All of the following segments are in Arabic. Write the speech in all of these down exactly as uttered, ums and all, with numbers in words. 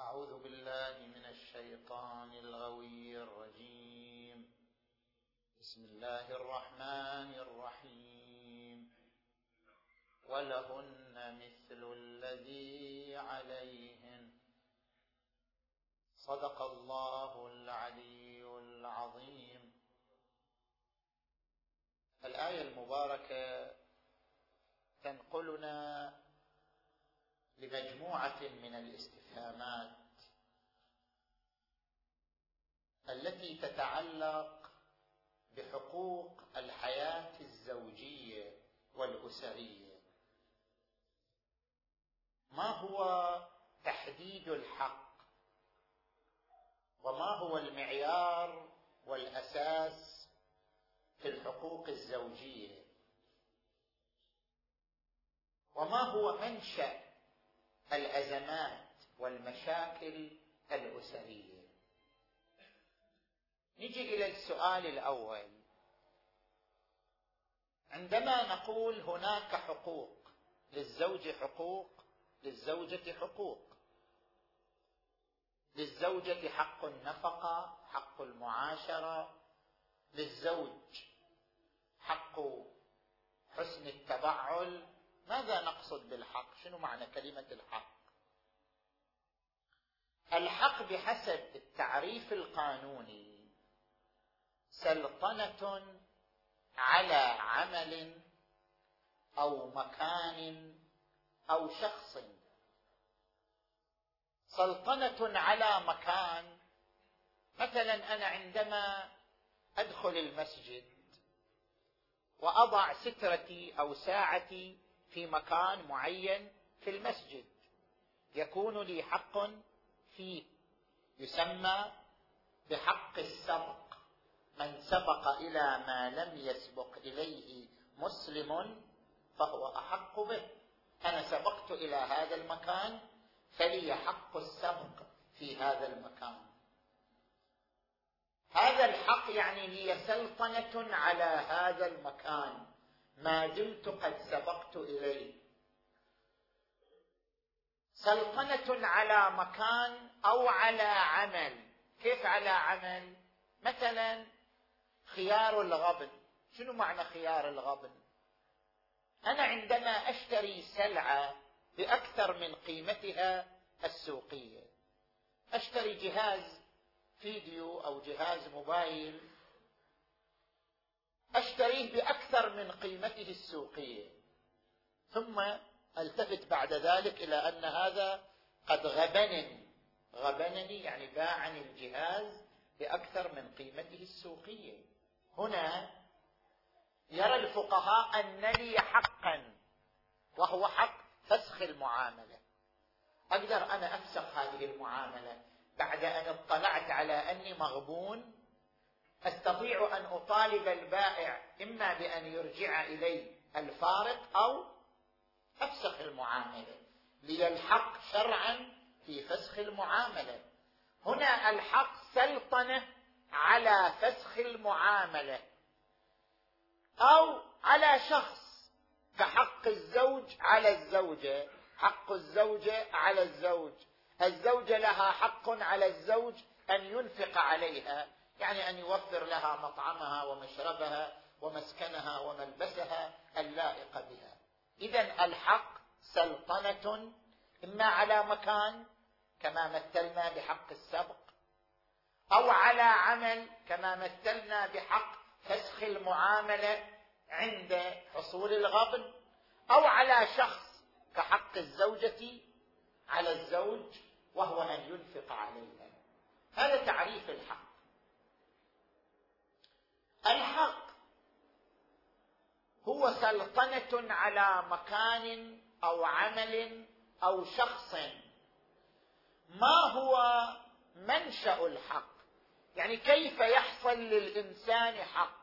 أعوذ بالله من الشيطان الغوي الرجيم. بسم الله الرحمن الرحيم. ولهن مثل الذي عليهن. صدق الله العلي العظيم. الآية المباركة تنقلنا لمجموعة من الاستفهامات التي تتعلق بحقوق الحياة الزوجية والأسرية. ما هو تحديد الحق؟ وما هو المعيار والأساس في الحقوق الزوجية؟ وما هو منشأ الأزمات والمشاكل الأسرية؟ نجي إلى السؤال الأول. عندما نقول هناك حقوق للزوج، حقوق للزوجة، حقوق للزوجة حق النفقة، حق المعاشرة، للزوج حق حسن التبعل. ماذا نقصد بالحق؟ شنو معنى كلمة الحق؟ الحق بحسب التعريف القانوني سلطنة على عمل أو مكان أو شخص. سلطنة على مكان، مثلا أنا عندما أدخل المسجد وأضع سترتي أو ساعتي في مكان معين في المسجد، يكون لي حق فيه، يسمى بحق السبق. من سبق إلى ما لم يسبق إليه مسلم فهو أحق به. أنا سبقت إلى هذا المكان فلي حق السبق في هذا المكان. هذا الحق يعني لي سلطنة على هذا المكان ما دمت قد سبقت إليه. سلطنة على مكان أو على عمل. كيف على عمل؟ مثلا خيار الغبن. شنو معنى خيار الغبن؟ أنا عندما أشتري سلعة بأكثر من قيمتها السوقية، أشتري جهاز فيديو أو جهاز موبايل، أشتريه بأكثر من قيمته السوقية، ثم التفت بعد ذلك إلى أن هذا قد غبنني. غبنني يعني باعني الجهاز بأكثر من قيمته السوقية. هنا يرى الفقهاء أن لي حقا، وهو حق فسخ المعاملة. أقدر أنا أفسخ هذه المعاملة بعد أن اطلعت على أني مغبون. أستطيع أن أطالب البائع إما بأن يرجع إلي الفارق أو أفسخ المعاملة. لي الحق شرعا في فسخ المعاملة. هنا الحق سلطنة على فسخ المعاملة أو على شخص، كحق الزوج على الزوجة، حق الزوجة على الزوج. الزوجة لها حق على الزوج أن ينفق عليها، يعني أن يوفر لها مطعمها ومشربها ومسكنها وملبسها اللائق بها. إذن الحق سلطنة إما على مكان كما مثلنا بحق السبق، أو على عمل كما مثلنا بحق فسخ المعاملة عند حصول الغبن، أو على شخص كحق الزوجة على الزوج وهو أن ينفق عليها. هذا تعريف الحق. الحق هو سلطنة على مكان أو عمل أو شخص. ما هو منشأ الحق؟ يعني كيف يحصل للإنسان حق؟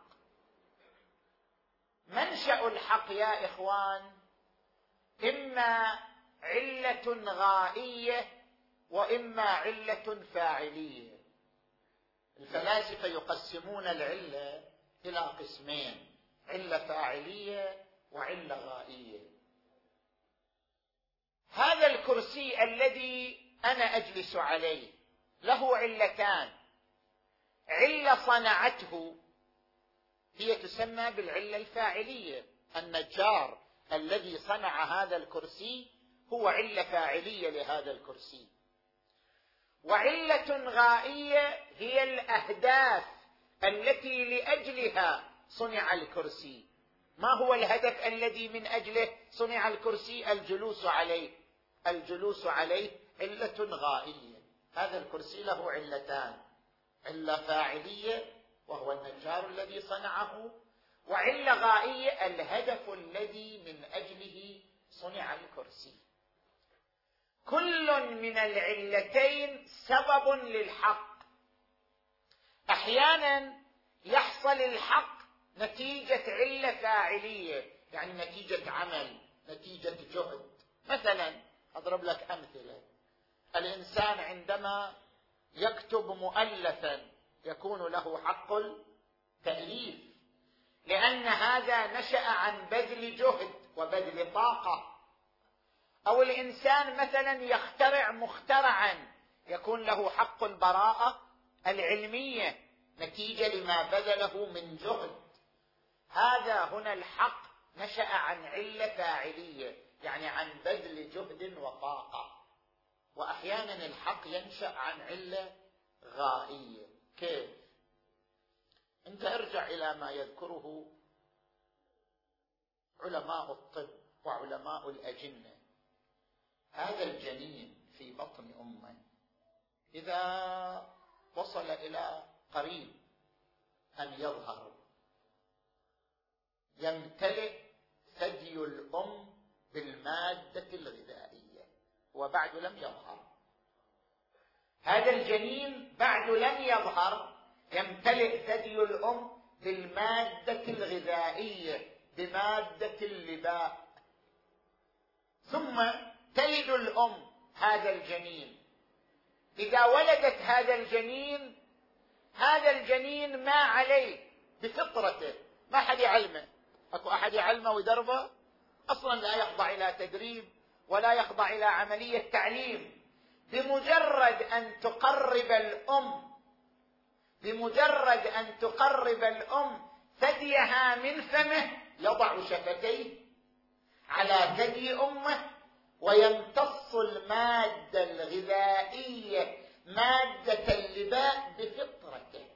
منشأ الحق يا إخوان إما علة غائية وإما علة فاعلية. الفلاسفة يقسمون العلة إلى قسمين: علة فاعلية وعلة غائية. هذا الكرسي الذي أنا أجلس عليه له علتان: علة صنعته هي تسمى بالعلة الفاعلية، النجار الذي صنع هذا الكرسي هو علة فاعلية لهذا الكرسي. وعلة غائية هي الأهداف التي لأجلها صنع الكرسي. ما هو الهدف الذي من أجله صنع الكرسي؟ الجلوس عليه. الجلوس عليه علة غائية. هذا الكرسي له علتان: علة فاعلية وهو النجار الذي صنعه، وعلة غائية الهدف الذي من أجله صنع الكرسي. كل من العلتين سبب للحق. أحيانا يحصل الحق نتيجة علة فاعلية، يعني نتيجة عمل، نتيجة جهد. مثلا أضرب لك أمثلة: الإنسان عندما يكتب مؤلفا يكون له حق التأليف، لأن هذا نشأ عن بذل جهد وبذل طاقة. أو الإنسان مثلا يخترع مخترعا يكون له حق البراءة العلمية نتيجة لما بذله من جهد. هذا هنا الحق نشأ عن علة فاعلية، يعني عن بذل جهد وطاقة. وأحيانا الحق ينشأ عن علة غائية. كيف؟ أنت ارجع إلى ما يذكره علماء الطب وعلماء الأجنة. هذا الجنين في بطن أمه إذا وصل إلى قريب أن يظهر يمتلئ ثدي الأم بالمادة الغذائية وبعد لم يظهر. هذا الجنين بعد لم يظهر يمتلئ ثدي الأم بالمادة الغذائية بمادة اللباء، ثم تلد الأم هذا الجنين. إذا ولدت هذا الجنين، هذا الجنين ما عليه بفطرته، ما أحد يعلمه. أكو أحد يعلمه ويدربه؟ أصلا لا يخضع إلى تدريب ولا يخضع إلى عملية تعليم. بمجرد أن تقرب الأم بمجرد أن تقرب الأم ثديها من فمه يضع شفتيه على ثدي أمه ويمتص المادة الغذائية مادة اللباء بفطرته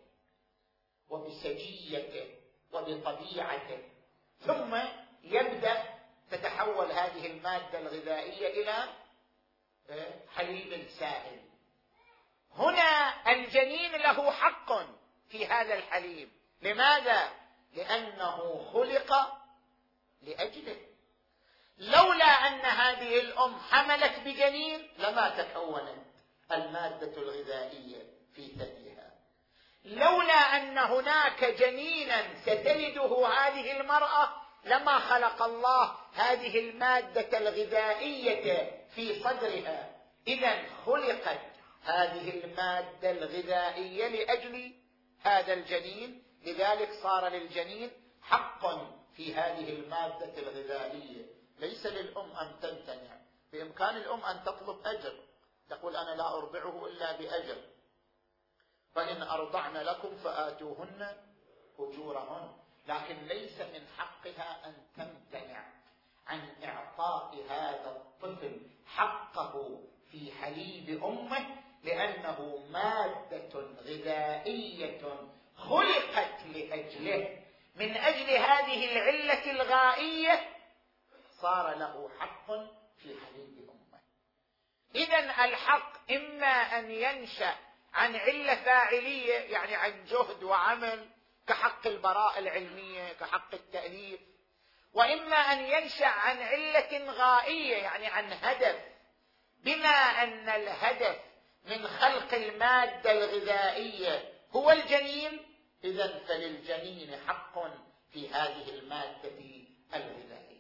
وبسجيته وبطبيعته، ثم يبدأ تتحول هذه المادة الغذائية إلى حليب سائل. هنا الجنين له حق في هذا الحليب. لماذا؟ لأنه خلق لأجله. لولا أن هذه الأم حملت بجنين لما تكونت المادة الغذائية في ثديها. لولا أن هناك جنينا ستلده هذه المرأة لما خلق الله هذه المادة الغذائية في صدرها. إذن خلقت هذه المادة الغذائية لأجل هذا الجنين، لذلك صار للجنين حق في هذه المادة الغذائية. ليس للأم أن تمتنع، بإمكان الأم أن تطلب أجر، تقول أنا لا أرضعه إلا بأجر، فإن أرضعن لكم فآتوهن أجورهن، لكن ليس من حقها أن تمتنع عن إعطاء هذا الطفل حقه في حليب أمه، لأنه مادة غذائية خلقت لأجله. من أجل هذه العلة الغائية صار له حق في حليب أمه. إذن الحق إما أن ينشأ عن علة فاعلية، يعني عن جهد وعمل كحق البراءة العلمية كحق التأليف، وإما أن ينشأ عن علة غائية، يعني عن هدف. بما أن الهدف من خلق المادة الغذائية هو الجنين، إذن فللجنين حق في هذه المادة الغذائية.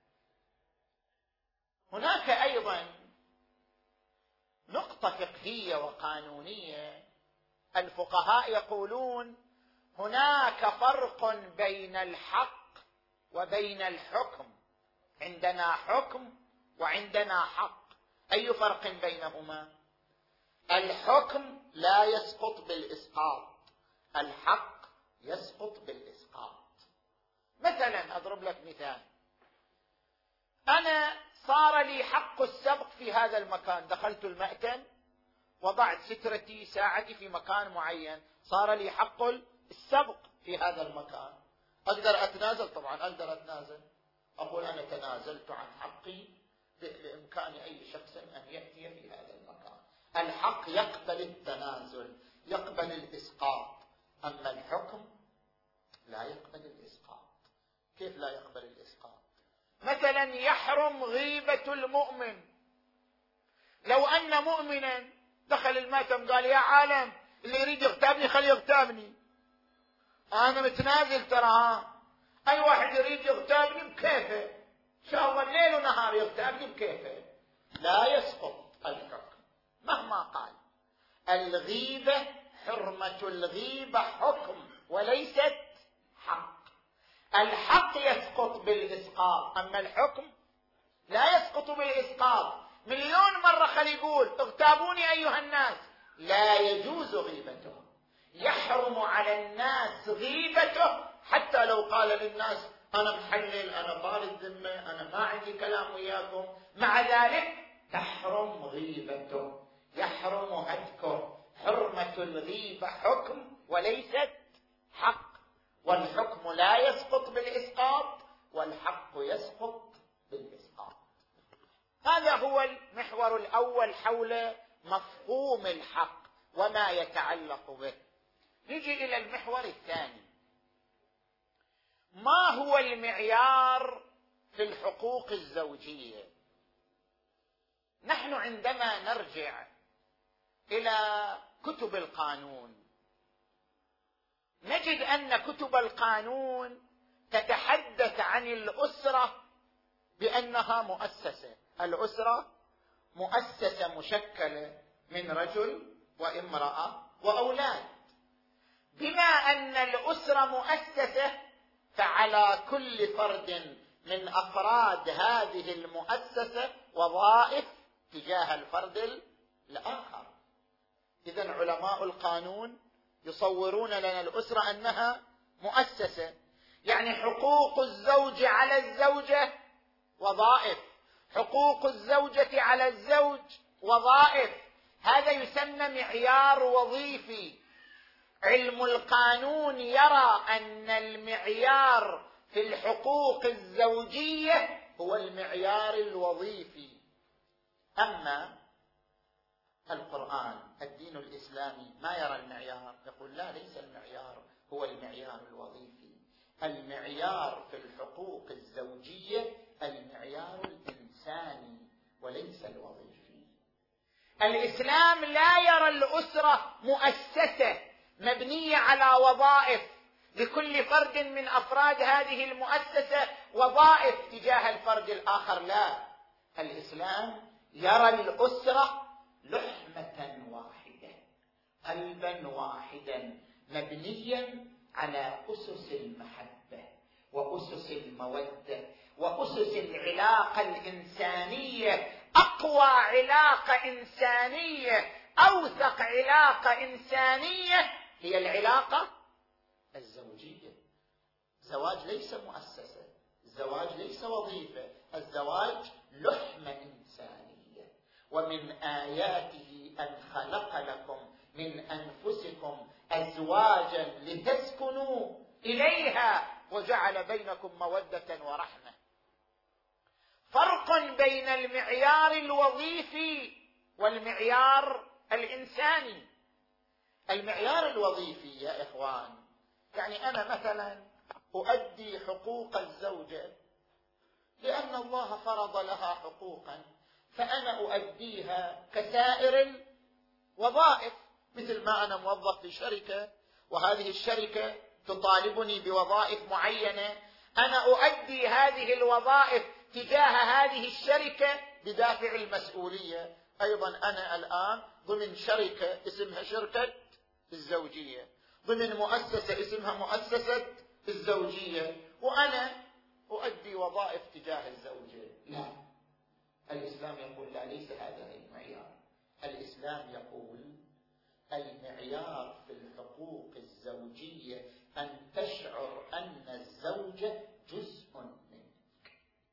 هناك أيضا نقطة فقهية وقانونية. الفقهاء يقولون هناك فرق بين الحق وبين الحكم. عندنا حكم وعندنا حق. أي فرق بينهما؟ الحكم لا يسقط بالإسقاط، الحق يسقط بالإسقاط. مثلا أضرب لك مثال، أنا صار لي حق السبق في هذا المكان، دخلت المأتم وضعت سترتي ساعتي في مكان معين، صار لي حق السبق في هذا المكان. أقدر أتنازل؟ طبعا أقدر أتنازل، أقول أنا تنازلت عن حقي، بإمكان أي شخص أن يأتي في هذا المكان. الحق يقبل التنازل، يقبل الإسقاط، أما الحكم لا يقبل الإسقاط. كيف لا يقبل الإسقاط؟ مثلا يحرم غيبة المؤمن. لو أن مؤمنا دخل المأتم قال يا عالم اللي يريد يغتابني خليه يغتابني، أنا متنازل ترى، أي واحد يريد يغتابني بكيفه، إن شاء الله الليل ونهار يغتابني بكيفه، لا يسقط الحكم مهما قال. الغيبة، حرمة الغيبة حكم وليست حق. الحق يسقط بالإسقاط، أما الحكم لا يسقط بالإسقاط. مليون مرة خل يقول اغتابوني أيها الناس، لا يجوز غيبته، يحرم على الناس غيبته، حتى لو قال للناس أنا محلل، أنا بارد ذمة، أنا ما عندي كلام وياكم، مع ذلك تحرم غيبته، يحرم هتكه. حرمة الغيبة حكم وليست حق، والحكم لا يسقط بالإسقاط والحق يسقط بالإسقاط. هذا هو المحور الأول حول مفهوم الحق وما يتعلق به. نجي إلى المحور الثاني، ما هو المعيار في الحقوق الزوجية؟ نحن عندما نرجع إلى كتب القانون نجد أن كتب القانون تتحدث عن الأسرة بأنها مؤسسة. الأسرة مؤسسة مشكلة من رجل وامرأة وأولاد. بما أن الأسرة مؤسسة، فعلى كل فرد من أفراد هذه المؤسسة وظائف تجاه الفرد الآخر. إذن علماء القانون يصورون لنا الأسرة أنها مؤسسة، يعني حقوق الزوج على الزوجة وظائف، حقوق الزوجة على الزوج وظائف. هذا يسمى معيار وظيفي. علم القانون يرى أن المعيار في الحقوق الزوجية هو المعيار الوظيفي. أما القرآن الدين الإسلامي ما يرى المعيار، يقول لا، ليس المعيار هو المعيار الوظيفي. المعيار في الحقوق الزوجية المعيار الإنساني وليس الوظيفي. الإسلام لا يرى الأسرة مؤسسة مبنية على وظائف، لكل فرد من أفراد هذه المؤسسة وظائف تجاه الفرد الآخر. لا، الإسلام يرى الأسرة لحمة واحدة، قلبا واحدا، مبنيا على أسس المحبة وأسس المودة وأسس العلاقة الإنسانية. أقوى علاقة إنسانية، أوثق علاقة إنسانية هي العلاقة الزوجية. الزواج ليس مؤسسة، الزواج ليس وظيفة، الزواج لحمة إنسانية. ومن آياته أن خلق لكم من أنفسكم أزواجا لتسكنوا إليها وجعل بينكم مودة ورحمة. فرق بين المعيار الوظيفي والمعيار الإنساني. المعيار الوظيفي يا إخوان، يعني أنا مثلا أؤدي حقوق الزوجة لأن الله فرض لها حقوقا، فأنا أؤديها كسائر الوظائف. مثل ما أنا موظف في شركة وهذه الشركة تطالبني بوظائف معينة، أنا أؤدي هذه الوظائف تجاه هذه الشركة بدافع المسؤولية. أيضا أنا الآن ضمن شركة اسمها شركة الزوجية، ضمن مؤسسة اسمها مؤسسة الزوجية، وأنا أؤدي وظائف تجاه الزوجة. لا، الإسلام يقول لا، ليس هذا المعيار. الإسلام الإسلام يقول المعيار في الحقوق الزوجية أن تشعر أن الزوجة جزء منك،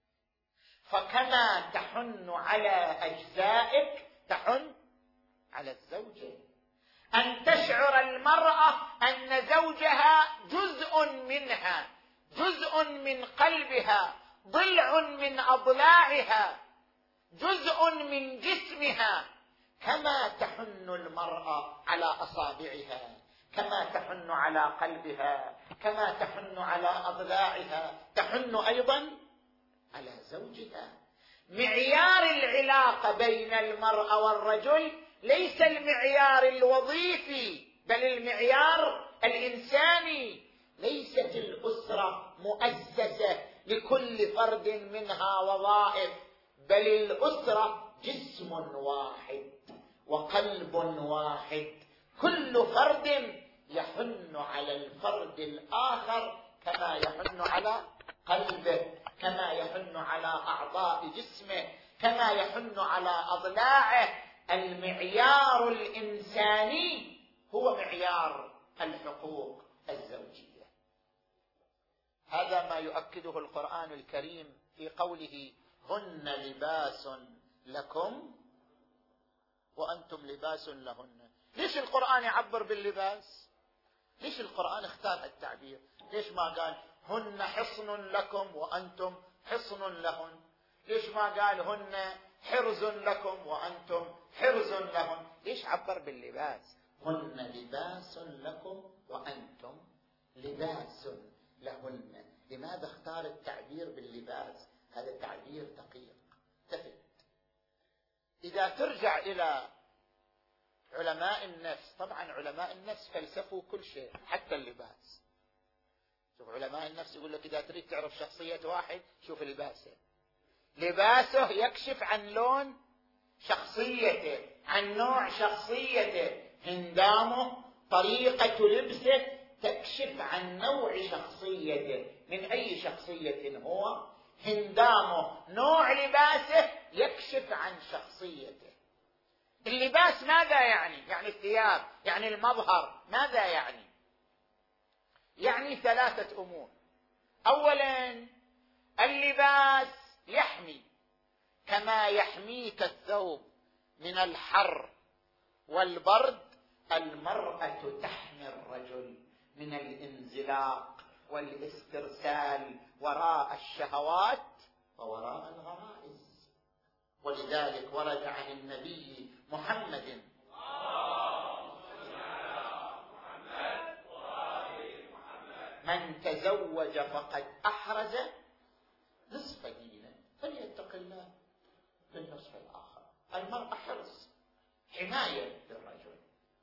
فكما تحن على أجزائك تحن على الزوجة. أن تشعر المرأة أن زوجها جزء منها، جزء من قلبها، ضلع من أضلاعها، جزء من جسمها، كما تحن المرأة على أصابعها، كما تحن على قلبها، كما تحن على أضلاعها، تحن أيضا على زوجها. معيار العلاقة بين المرأة والرجل ليس المعيار الوظيفي بل المعيار الإنساني. ليست الأسرة مؤسسة لكل فرد منها وظائف، بل الأسرة جسم واحد وقلب واحد، كل فرد يحن على الفرد الآخر كما يحن على قلبه، كما يحن على أعضاء جسمه، كما يحن على أضلاعه. المعيار الإنساني هو معيار الحقوق الزوجية. هذا ما يؤكده القرآن الكريم في قوله هن لباس لكم وأنتم لباس لهن. ليش القرآن يعبر باللباس؟ ليش القرآن اختار التعبير؟ ليش ما قال هن حصن لكم وأنتم حصن لهن؟ ليش ما قال هن حرز لكم وأنتم حرز لهن؟ ليش عبر باللباس؟ هن لباس لكم وأنتم لباس لهن. لماذا اختار التعبير باللباس؟ هذا تعبير دقيق تفت. إذا ترجع إلى علماء النفس، طبعا علماء النفس فلسفوا كل شيء حتى اللباس. شوف علماء النفس يقول لك إذا تريد تعرف شخصية واحد شوف لباسه، لباسه يكشف عن لون شخصيته، عن نوع شخصيته، هندامه، طريقة لبسه تكشف عن نوع شخصيته، من أي شخصية هو، هندامه، نوع لباسه يكشف عن شخصيته. اللباس ماذا يعني؟ يعني الثياب، يعني المظهر، ماذا يعني؟ يعني ثلاثة أمور. أولا اللباس يحمي، كما يحميك الثوب من الحر والبرد، المرأة تحمي الرجل من الانزلاق والاسترسال وراء الشهوات ووراء الغرائز. ولذلك ورد عن النبي محمد من تزوج فقد أحرز نصف دينه فليتق الله بالنصف الآخر. المرأة حرص، حماية للرجل.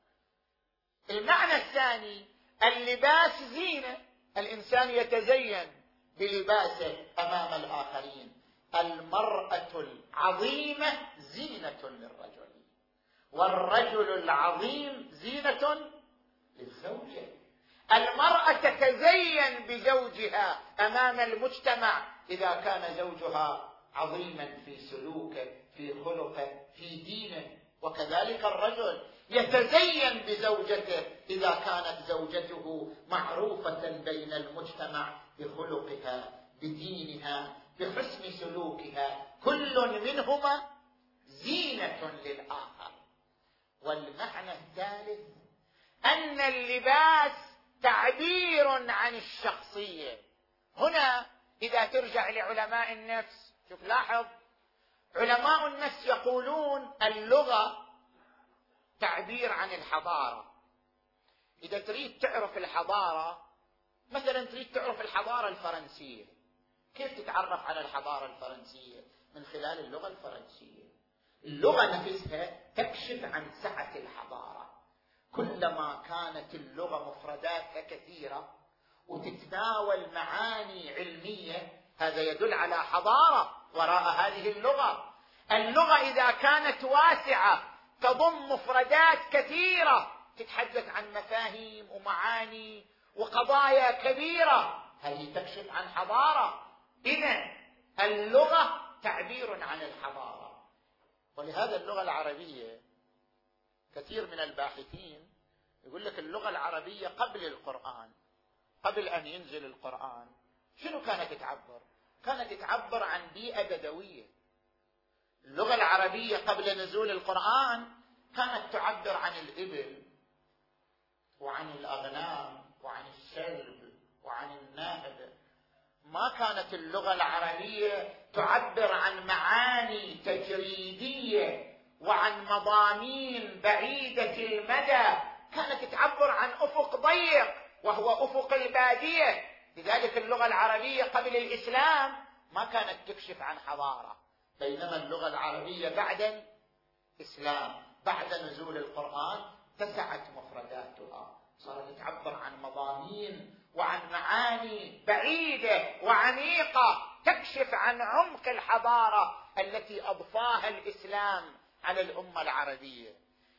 المعنى الثاني اللباس زينة، الإنسان يتزين بلباسه أمام الآخرين. المرأة العظيمة زينة للرجل، والرجل العظيم زينة للزوجة. المرأة تتزين بزوجها أمام المجتمع إذا كان زوجها عظيما في سلوكه، في خلقه، في دينه. وكذلك الرجل يتزين بزوجته إذا كانت زوجته معروفة بين المجتمع بخلقها، بدينها، بحسن سلوكها. كل منهما زينة للآخر. والمعنى الثالث أن اللباس تعبير عن الشخصية. هنا إذا ترجع لعلماء النفس، شوف لاحظ، علماء النفس يقولون اللغة تعبير عن الحضارة. إذا تريد تعرف الحضارة، مثلا تريد تعرف الحضارة الفرنسية، كيف تتعرف على الحضارة الفرنسية؟ من خلال اللغة الفرنسية. اللغة نفسها تكشف عن سعة الحضارة. كلما كانت اللغة مفرداتها كثيرة وتتناول معاني علمية، هذا يدل على حضارة وراء هذه اللغة. اللغة إذا كانت واسعة تضم مفردات كثيرة تتحدث عن مفاهيم ومعاني وقضايا كبيرة، هذه تكشف عن حضارة. إذن اللغة تعبير عن الحضارة. ولهذا اللغة العربية كثير من الباحثين يقول لك اللغة العربية قبل القرآن، قبل أن ينزل القرآن، شنو كانت تعبر؟ كانت تعبر عن بيئة بدوية. اللغة العربية قبل نزول القرآن كانت تعبر عن الإبل وعن الأغنام وعن السلب وعن النهب. ما كانت اللغة العربية تعبر عن معاني تجريدية وعن مضامين بعيدة المدى، كانت تعبر عن أفق ضيق وهو أفق البادية. لذلك اللغة العربية قبل الإسلام ما كانت تكشف عن حضارة، بينما اللغة العربية بعد الإسلام بعد نزول القرآن اتسعت مفرداتها، صارت تعبر عن مضامين وعن معاني بعيدة وعميقة تكشف عن عمق الحضارة التي أضفاها الإسلام على الأمة العربية.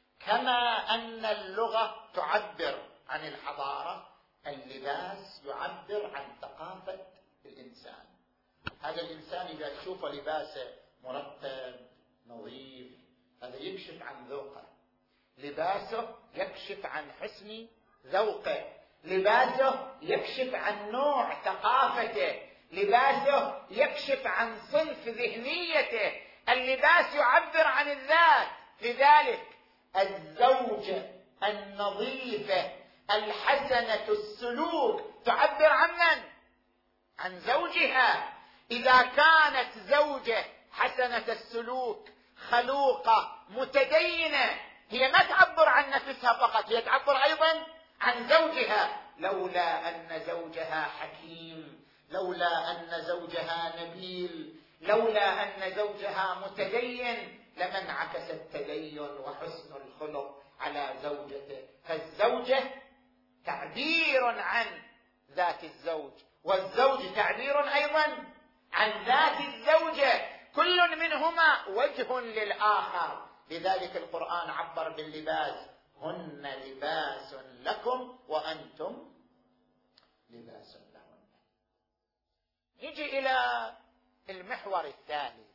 كما أن اللغة تعبر عن الحضارة، اللباس يعبر عن ثقافة الإنسان. هذا الإنسان إذا تشوف لباسه مرتب نظيف هذا يكشف عن ذوقه، لباسه يكشف عن حسن ذوقه، لباسه يكشف عن نوع ثقافته، لباسه يكشف عن صنف ذهنيته، اللباس يعبر عن الذات. لذلك الزوجة النظيفة الحسنة السلوك تعبر عن من؟ عن زوجها. إذا كانت زوجة حسنة السلوك خلوقة متدينة هي ما تعبر عن نفسها فقط، هي تعبر أيضا عن زوجها. لولا أن زوجها حكيم، لولا أن زوجها نبيل، لولا أن زوجها متدين لما انعكس التدين وحسن الخلق على زوجته. فالزوجة تعبير عن ذات الزوج، والزوج تعبير أيضا عن ذات الزوجة، كل منهما وجه للآخر. لذلك القرآن عبر باللباس: هن لباس لكم وأنتم لباس لهن. نجي إلى المحور الثالث.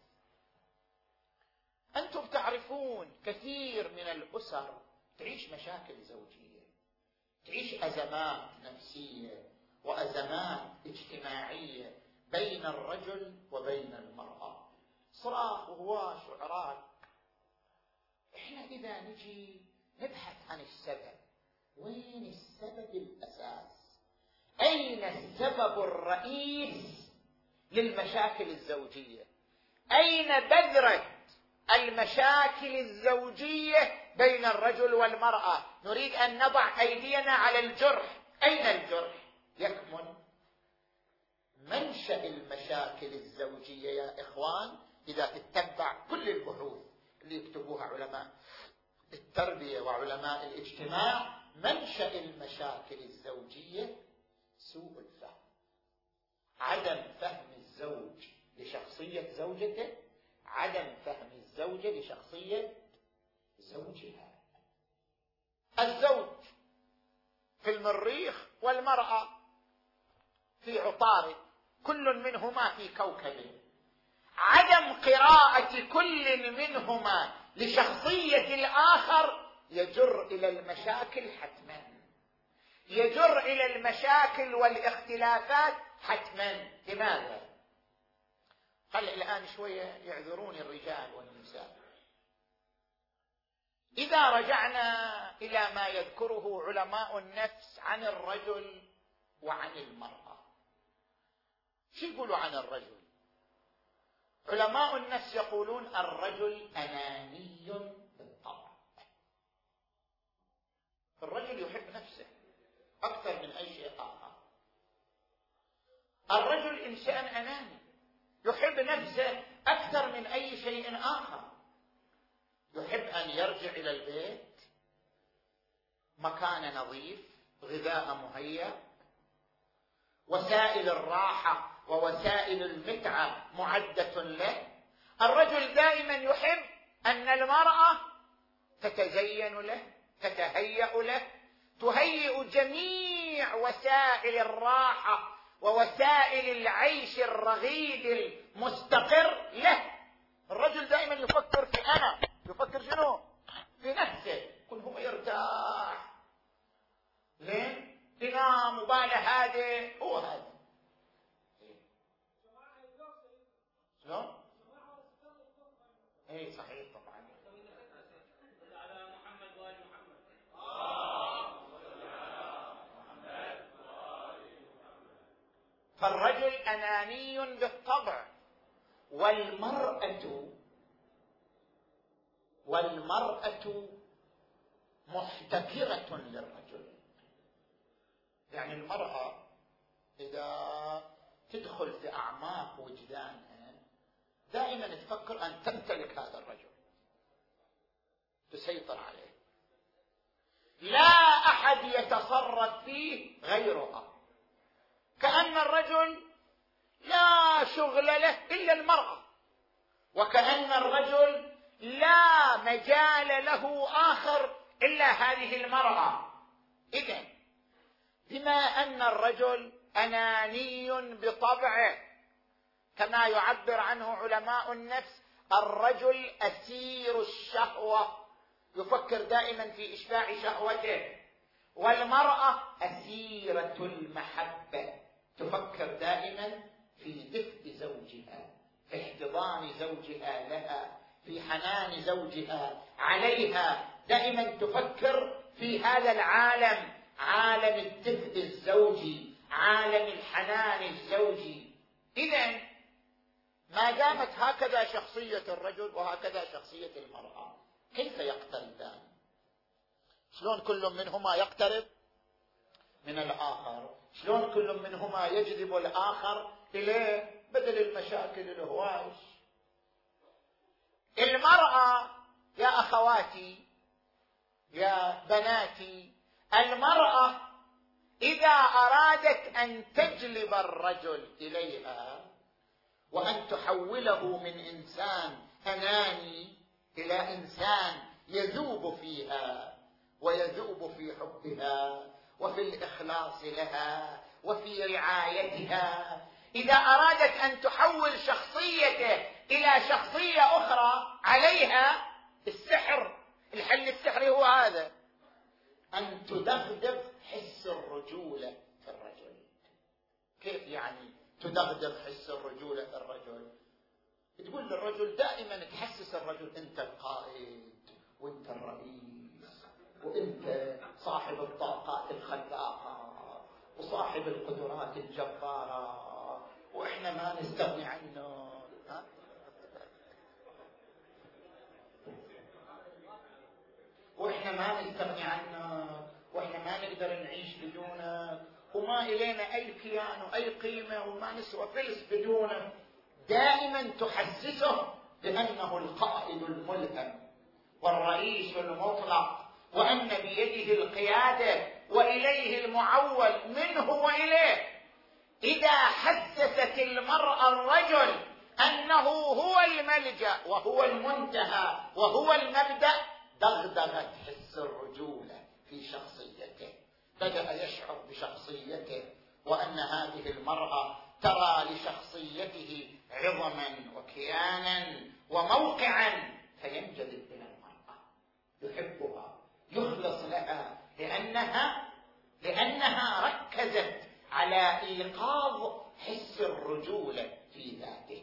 أنتم تعرفون كثير من الأسر تعيش مشاكل زوجية، تعيش أزمات نفسية وأزمات اجتماعية بين الرجل وبين المرأة، صراخ وهواش وعراك. إحنا إذا نجي نبحث عن السبب، وين السبب الأساس؟ أين السبب الرئيس للمشاكل الزوجية؟ أين بذرة المشاكل الزوجية بين الرجل والمرأة؟ نريد أن نضع أيدينا على الجرح. أين الجرح؟ يكمن منشأ المشاكل الزوجية يا إخوان. إذا تتبع كل البحوث اللي يكتبوها علماء التربية وعلماء الاجتماع، منشأ المشاكل الزوجية سوء الفهم، عدم فهم الزوج لشخصية زوجته، عدم فهم الزوجة لشخصية زوجها. الزوج في المريخ والمرأة في عطارد، كل منهما في كوكب. عدم قراءة كل منهما لشخصية الآخر يجر إلى المشاكل حتما، يجر إلى المشاكل والاختلافات حتما. لماذا؟ خلي الآن شوية يعذرون الرجال والنساء. إذا رجعنا إلى ما يذكره علماء النفس عن الرجل وعن المرأة، شو يقولوا عن الرجل؟ علماء النفس يقولون الرجل أناني بالطبع. الرجل يحب نفسه أكثر من أي شيء آخر. الرجل إنسان أناني يحب نفسه أكثر من أي شيء آخر. يحب أن يرجع إلى البيت مكان نظيف، غذاء مهيأ، وسائل الراحة ووسائل المتعة معدة له. الرجل دائما يحب أن المرأة تتزين له، تتهيأ له، تهيئ جميع وسائل الراحة ووسائل العيش الرغيد المستقر له. الرجل دائما يفكر في أنا، يفكر شنو؟ في نفسه. كل فالرجل أناني بالطبع، والمرأة والمرأة محتكرة للرجل. يعني المرأة إذا تدخل في أعماق وجدانها دائما تفكر أن تمتلك هذا الرجل، تسيطر عليه، لا أحد يتصرف فيه غيرها، كأن الرجل لا شغل له إلا المرأة، وكأن الرجل لا مجال له آخر إلا هذه المرأة. إذن بما أن الرجل أناني بطبعه، كما يعبر عنه علماء النفس، الرجل أسير الشهوة، يفكر دائما في إشباع شهوته، والمرأة أسيرة المحبة، تفكر دائما في دفء زوجها، في احتضان زوجها لها، في حنان زوجها عليها، دائما تفكر في هذا العالم، عالم الدفء الزوجي، عالم الحنان الزوجي. إذن ما دامت هكذا شخصية الرجل وهكذا شخصية المرأة، كيف يقتربان؟ شلون كل منهما يقترب من الآخر؟ شلون كل منهما يجذب الآخر إليه بدل المشاكل الهواش؟ المرأة يا أخواتي يا بناتي، المرأة إذا أرادت أن تجلب الرجل إليها وأن تحوله من إنسان أناني إلى إنسان يذوب فيها ويذوب في حبها وفي الإخلاص لها وفي رعايتها، إذا أرادت أن تحول شخصيته إلى شخصية أخرى عليها، السحر، الحل السحري هو هذا، أن تدغدغ حس الرجولة في الرجل. كيف يعني تدغدغ حس الرجولة في الرجل؟ تقول للرجل دائما، تحسس الرجل أنت القائد وأنت الرئيس وأنت صاحب الطاقات الخلاقة وصاحب القدرات الجبارة وإحنا ما نستغني عنه. ها؟ وإحنا ما نستغني عنه، وإحنا ما نقدر نعيش بدونه، وما إلينا أي كيان وأي قيمة، وما نسوى فلس بدونه. دائما تحسسه بأنه القائد الملهم والرئيس المطلق، وأن بيده القيادة وإليه المعول منه وإليه. إذا حسست المرأة الرجل أنه هو الملجأ وهو المنتهى وهو المبدأ، دغدغت حس الرجولة في شخصيته، بدأ يشعر بشخصيته وأن هذه المرأة ترى لشخصيته عظما وكيانا وموقعا، فينجذب إلى المرأة، يحبها، يخلص لها، لأنها لأنها ركزت على إيقاظ حس الرجولة في ذاته.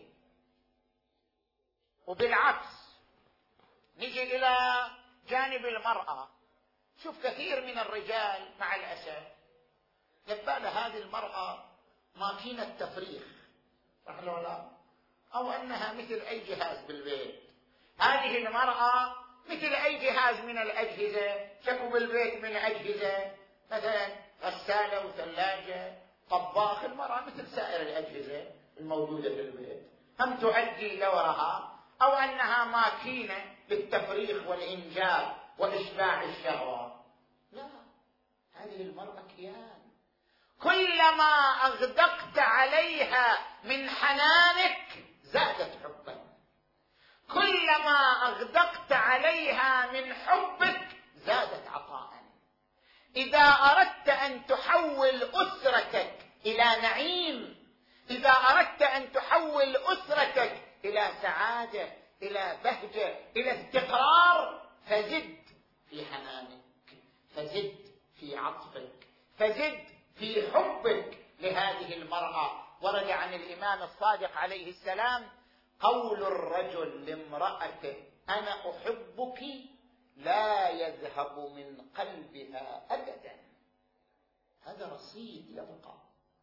وبالعكس نجي إلى جانب المرأة، شوف كثير من الرجال مع الأسف يبقى هذه المرأة ماكينة تفريغ، صح لو لا؟ أو أنها مثل أي جهاز بالبيت. هذه المرأة مثل أي جهاز من الأجهزة، شكو بالبيت من أجهزة، مثلا غسالة وثلاجة، طباخ. المرأة مثل سائر الأجهزة الموجودة في البيت، هم تؤدي دورها، أو أنها ماكينة للتفريغ والإنجاب وإشباع الشهوة. لا، هذه المرأة كيان، كلما أغدقت عليها من حنانك زادت حبا، كلما أغدقت عليها من حبك زادت عطاء. إذا أردت أن تحول أسرتك إلى نعيم، إذا أردت أن تحول أسرتك إلى سعادة، إلى بهجة، إلى استقرار، فزد في حنانك، فزد في عطفك، فزد في حبك لهذه المرأة. ورد عن الإمام الصادق عليه السلام قول الرجل لامرأته أنا أحبك لا يذهب من قلبها أبدا. هذا رصيد يبقى،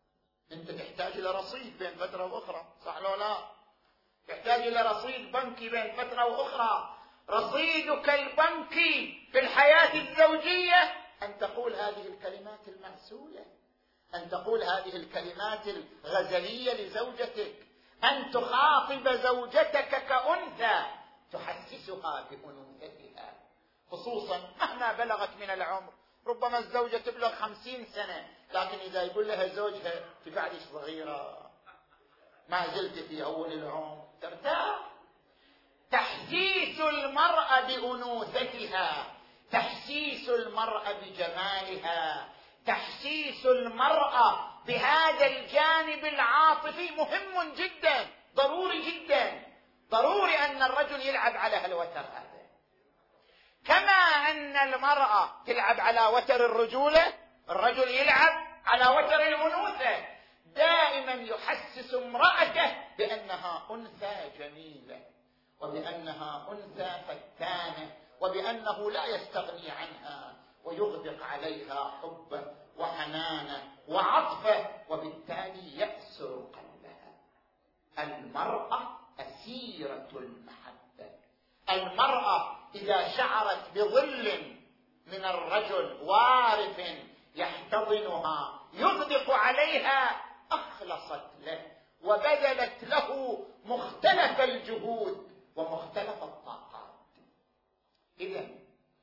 أنت تحتاج إلى رصيد بين فترة وأخرى، صح لو لا؟ تحتاج إلى رصيد بنكي بين فترة وأخرى. رصيدك البنكي في الحياة الزوجية أن تقول هذه الكلمات المعسولة، أن تقول هذه الكلمات الغزلية لزوجتك، أن تخاطب زوجتك كأنثى تحسسها بأنوثتها، خصوصا مهما بلغت من العمر. ربما الزوجة تبلغ خمسين سنة، لكن إذا يقول لها زوجها أنت بعدك صغيرة، ما زلت في أول العمر، ترتاح. تحسيس المرأة بأنوثتها، تحسيس المرأة بجمالها، تحسيس المرأة بهذا الجانب العاطفي مهم جدا، ضروري جدا. ضروري أن الرجل يلعب على هالوتر هذا، كما أن المرأة تلعب على وتر الرجولة، الرجل يلعب على وتر الأنوثة. دائما يحسس امرأته بأنها أنثى جميلة، وبأنها أنثى فتانة، وبأنه لا يستغني عنها، ويغدق عليها حبه وحنانه وعطفه، وبالتالي يأسر قلبها. المرأة أسيرة المحبة. المرأة إذا شعرت بظل من الرجل وارف يحتضنها يغدق عليها، أخلصت له وبذلت له مختلف الجهود ومختلف الطاقات. إذن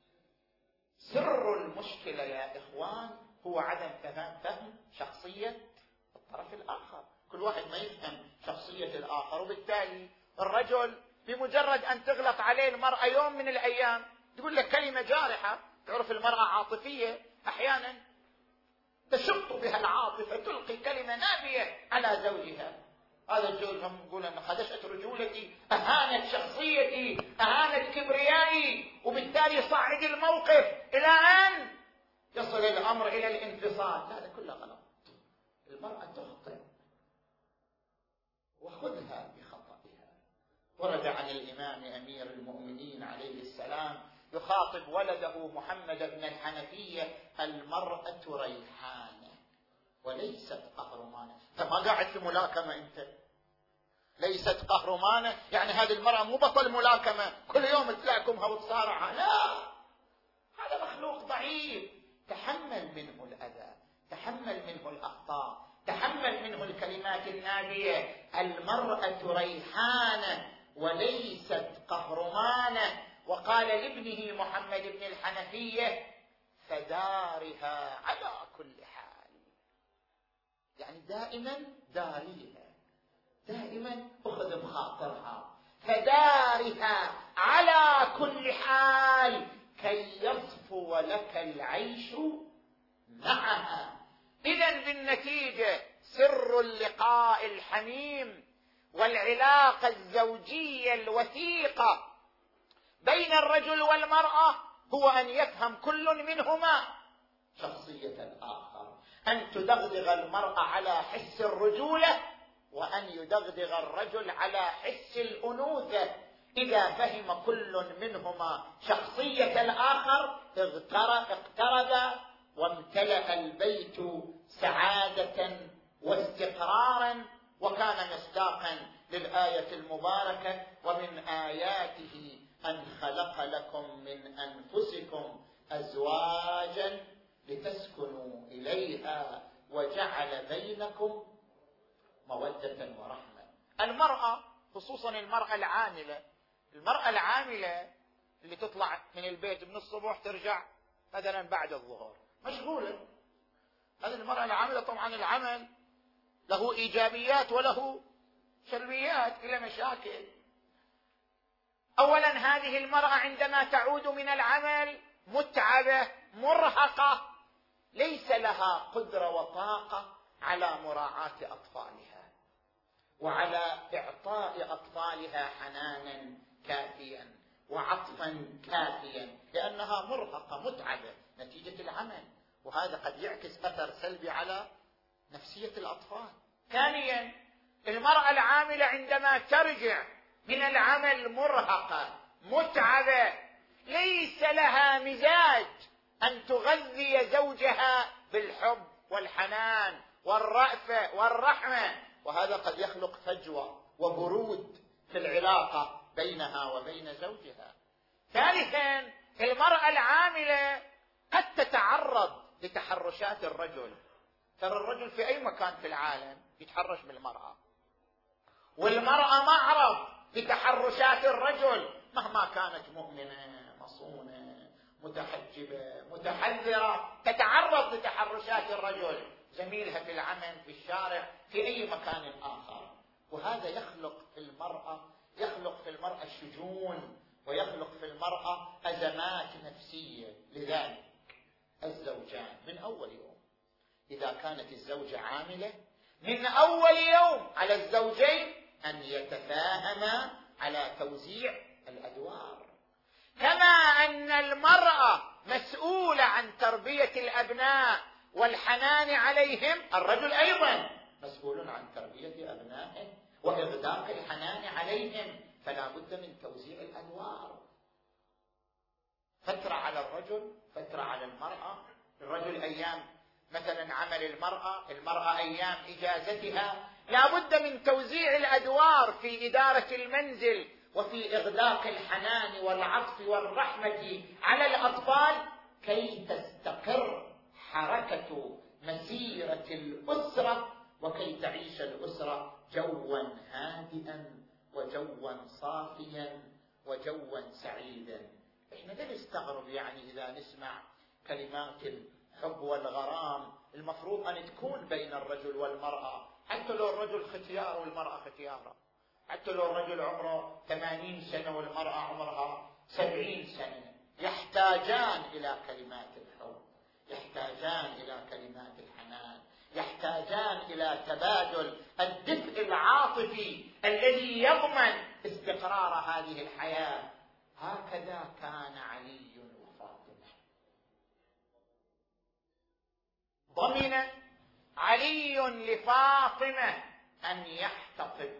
سر المشكلة يا إخوان هو عدم فهم شخصية الطرف الآخر. كل واحد ما يفهم شخصية الآخر، وبالتالي الرجل بمجرد أن تغلط عليه المرأة يوم من الأيام تقول لك كلمة جارحة. تعرف المرأة عاطفية، أحيانا تشق بها العاطفة، تلقي كلمة نابية على زوجها. هذا الزوج هم يقول أن خدشت رجولتي، أهانت شخصيتي، أهانت كبريائي، وبالتالي صعد الموقف إلى أن يصل الأمر إلى الانفصال. هذا كله غلط. المرأة تخطئ وخذها بخطئها. ورد عن الإمام أمير المؤمنين عليه السلام يخاطب ولده محمد بن الحنفية: المرأة ريحانة وليست قهرمانة. انت ما قاعد في ملاكمة، انت ليست قهرمانة يعني هذه المرأة مو بطل ملاكمة كل يوم تلاكمها وتصارعها، لا، هذا مخلوق ضعيف. تحمل منه الأذى، تحمل منه الأخطاء، تحمل منه الكلمات النابية. المرأة ريحانة وليست قهرمانة. وقال لابنه محمد بن الحنفية: فدارها على كل حال، يعني دائما داريها، دائما أخذ بخاطرها. فدارها على كل حال كي يصفو لك العيش معها. إذن بالنتيجة سر اللقاء الحميم والعلاقة الزوجية الوثيقة بين الرجل والمرأة هو أن يفهم كل منهما شخصية الآخر، أن تدغدغ المرأة على حس الرجولة، وأن يدغدغ الرجل على حس الأنوثة. إذا فهم كل منهما شخصية الآخر اقترب وامتلأ البيت سعادة واستقرارا، وكان مصداقا للآية المباركة: ومن آياته أن خلق لكم من أنفسكم أزواجا لتسكنوا إليها وجعل بينكم مودة ورحمة. المرأة، خصوصا المرأة العاملة، المرأة العاملة اللي تطلع من البيت من الصبح ترجع مثلا بعد الظهر مشغولة. هذه المرأة العاملة طبعا العمل له إيجابيات وله سلبيات، إلى مشاكل. أولا هذه المرأة عندما تعود من العمل متعبة مرهقة، ليس لها قدرة وطاقة على مراعاة أطفالها وعلى إعطاء أطفالها حنانا كافيا وعطفا كافيا، لأنها مرهقة متعبة نتيجة العمل، وهذا قد يعكس أثر سلبي على نفسية الأطفال. ثانيا المرأة العاملة عندما ترجع من العمل مرهقة متعبة ليس لها مزاج أن تغذي زوجها بالحب والحنان والرأفة والرحمة، وهذا قد يخلق فجوة وبرود في العلاقة بينها وبين زوجها. ثالثا، المرأة العاملة قد تتعرض لتحرشات الرجل. ترى الرجل في أي مكان في العالم يتحرش بالمرأة، والمرأة معرض لتحرشات الرجل مهما كانت مؤمنة مصونة متحجبة متحذرة، تتعرض لتحرشات الرجل، زميلها في العمل في الشارع في أي مكان آخر. وهذا يخلق في المرأة يخلق في المرأة شجون، ويخلق في المرأة أزمات نفسية. لذلك الزوجان من أول يوم، إذا كانت الزوجة عاملة، من أول يوم على الزوجين أن يتفاهما على توزيع الأدوار. كما أن المرأة مسؤولة عن تربية الأبناء والحنان عليهم، الرجل أيضا مسؤول عن تربية أبنائه وإغداق الحنان عليهم، فلا بد من توزيع الأدوار. فترة على الرجل، فترة على المرأة. الرجل أيام مثلا عمل المرأة، المرأة أيام إجازتها. لا بد من توزيع الأدوار في إدارة المنزل وفي إغلاق الحنان والعطف والرحمة على الأطفال، كي تستقر حركة مسيرة الأسرة، وكي تعيش الأسرة جوا هادئا وجوا صافيا وجوا سعيدا. احنا لا نستغرب يعني إذا نسمع كلمات الحب والغرام، المفروض أن تكون بين الرجل والمرأة، حتى لو الرجل ختيار والمرأة ختيارة، حتى لو الرجل عمره ثمانين سنة والمرأة عمرها سبعين سنة، يحتاجان إلى كلمات الحب، يحتاجان إلى كلمات الحنان، يحتاجان إلى تبادل الدفء العاطفي الذي يضمن استقرار هذه الحياة. هكذا كان علي وفاطمة. ضمن علي لفاطمة أن يحتطب،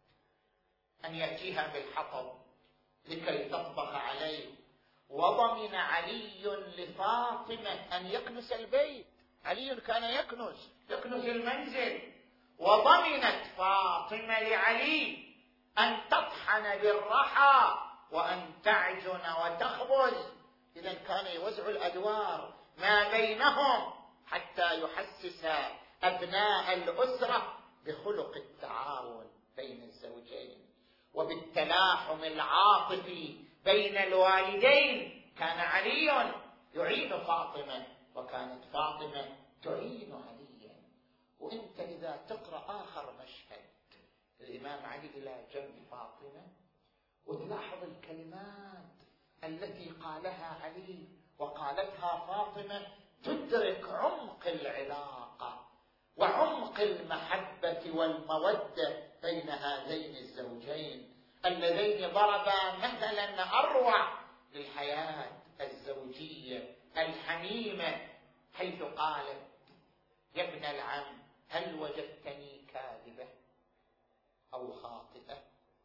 أن يأتيها بالحطب لكي تطبخ عليه، وضمن علي لفاطمة أن يكنس البيت. علي كان يكنس يكنس المنزل، وضمنت فاطمة لعلي أن تطحن بالرحى وأن تعجن وتخبز. إذن كان يوزع الأدوار ما بينهم حتى يحسس أبناء الأسرة بخلق التعاون بين الزوجين وبالتلاحم العاطفي بين الوالدين. كان علي يعين فاطمة وكانت فاطمة تعين عليا. وانت إذا تقرأ آخر مشهد الإمام علي إلى جنب فاطمة وتلاحظ الكلمات التي قالها علي وقالتها فاطمة، تدرك عمق العلاقة وعمق المحبة والمودة بين هذين الزوجين اللذين ضربا مثلا أروع للحياة الزوجية الحميمة، حيث قالت: يا ابن العم، هل وجدتني كاذبة أو خاطئة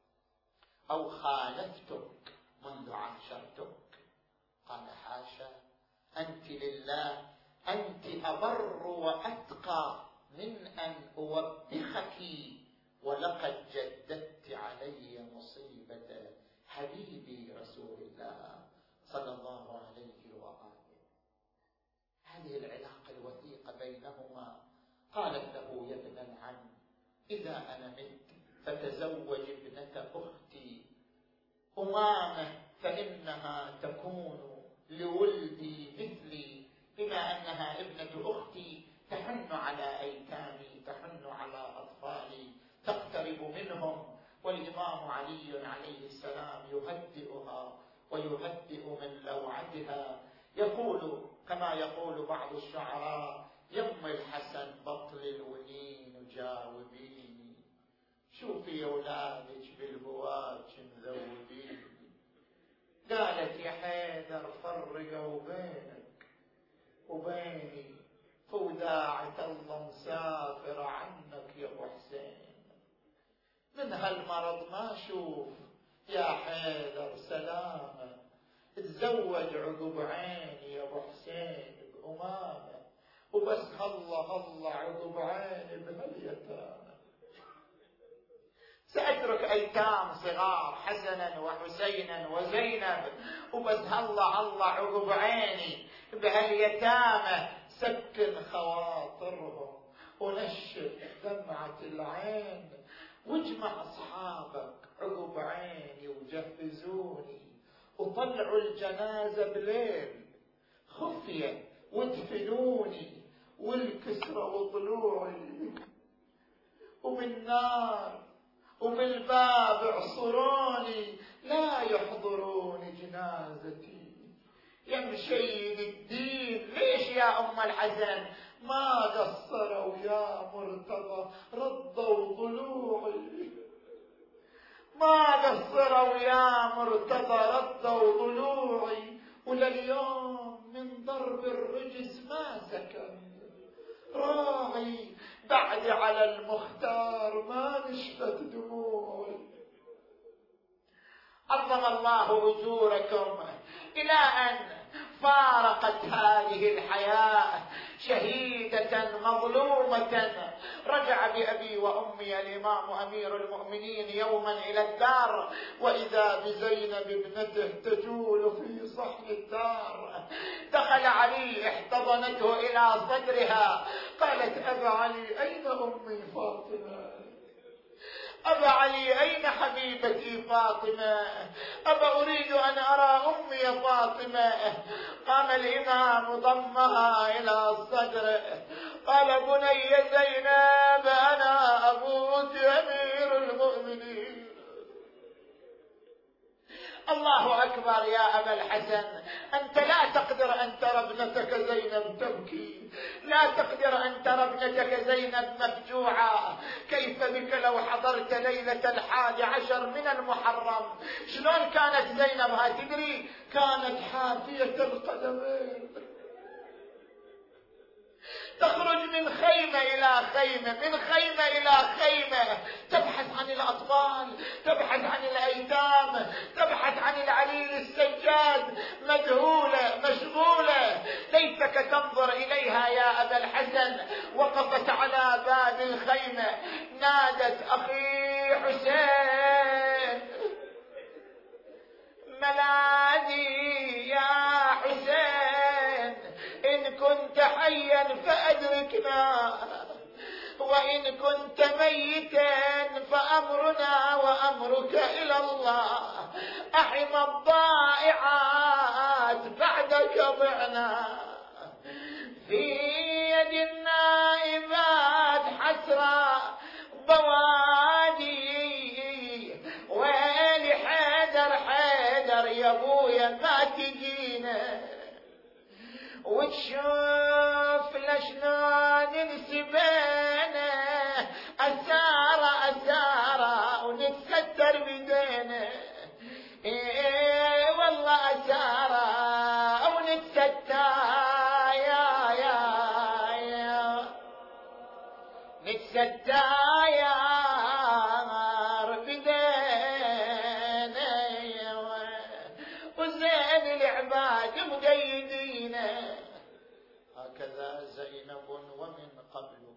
أو خالفتك منذ عاشرتك؟ قال: حاشا، أنت لله، أنت أبر وأتقى من أن أوبخك، ولقد جددت علي مصيبة حبيبي رسول الله صلى الله عليه وآله. هذه العلاقة الوثيقة بينهما. قالت له: يا ابن العم، إذا أنا مت فتزوج ابنة أختي أمامة، فإنها تكون لولدي مثلي، بما أنها ابنة أختي تحن على أيتامي، تحن على أطفالي، تقترب منهم. والإمام علي عليه السلام يهدئها ويهدئ من لوعتها، يقول كما يقول بعض الشعراء: يم الحسن بطل الونين جاوبيني، شوفي يا ولادك بالهواج مذوبيني. قالت: يا حيدر، فرقوا بينك وبيني، فوداعة الله مسافر عنك يا ابو حسين، من هالمرض ما شوف يا حيدر سلامة، تزوج عقب عيني يا ابو حسين بأمامة، وبس هلا هلا عقب عيني بهاليتامى. سأترك أيتام صغار حسنا وحسينا وزينب، وبس هلا هلا عقب عيني بهاليتامى. سكن خواطرهم ونشف دمعة العين، واجمع أصحابك عقب عيني وجهزوني، وطلعوا الجنازة بليل خفية وادفنوني، والكسرة وطلوعي، وبالنار وبالباب اعصروني، لا يحضرون جنازتي. يا مشيد الدين ليش يا أم الحسن ما قصروا يا مرتضى ردوا ضلوعي؟ ما قصروا يا مرتضى ردوا ضلوعي، ولليوم من ضرب الرجز ما سكن راعي، بعد على المختار ما نشفت دموعي. عظم الله أجوركم إلى أن فارقت هذه الحياة شهيدة مظلومة. رجع بأبي وأمي الإمام أمير المؤمنين يوما إلى الدار، وإذا بزينب ابنته تجول في صحن الدار. دخل علي احتضنته إلى صدرها، قالت أبا علي أين أمي فاطمة؟ أبا علي أين حبيبتي فاطمة؟ أبا أريد أن أرى أمي فاطمة. قام الإمام ضمها إلى الصدر، قال بني زينب أنا أبوك أمير المؤمنين. الله أكبر يا أبا الحسن، أنت لا تقدر أن ترى ابنتك زينب تبكي، لا تقدر أن ترى ابنتك زينب مفجوعة. كيف بك لو حضرت ليلة الحادي عشر من المحرم؟ شلون كانت زينب؟ ها تدري كانت حافية القدمين، تخرج من خيمة إلى خيمة، من خيمة إلى خيمة، تبحث عن الأطفال، تبحث عن الأيتام، تبحث عن العليل السجاد، مذهولة مشغولة. ليتك تنظر إليها يا أبا الحسن. وقفت على باب الخيمة نادت أخي حسين، ملاذي يا حسين، إن كنت حيا فأدركنا، وإن كنت ميتا فأمرنا وأمرك إلى الله. أحم الضائعات بعدك ضعنا، في يد النائبات حسرى بوادي، ويلي حيدر حيدر يا ابويا ما تجينا، وتشوف لشلون نسبينا أسارة أسارة ونتستر بدينا. إيه والله أسارة ونتستر يا يا يا نتستر يا بدينا، وزين العباد مقيدين. هكذا زينب ومن قبل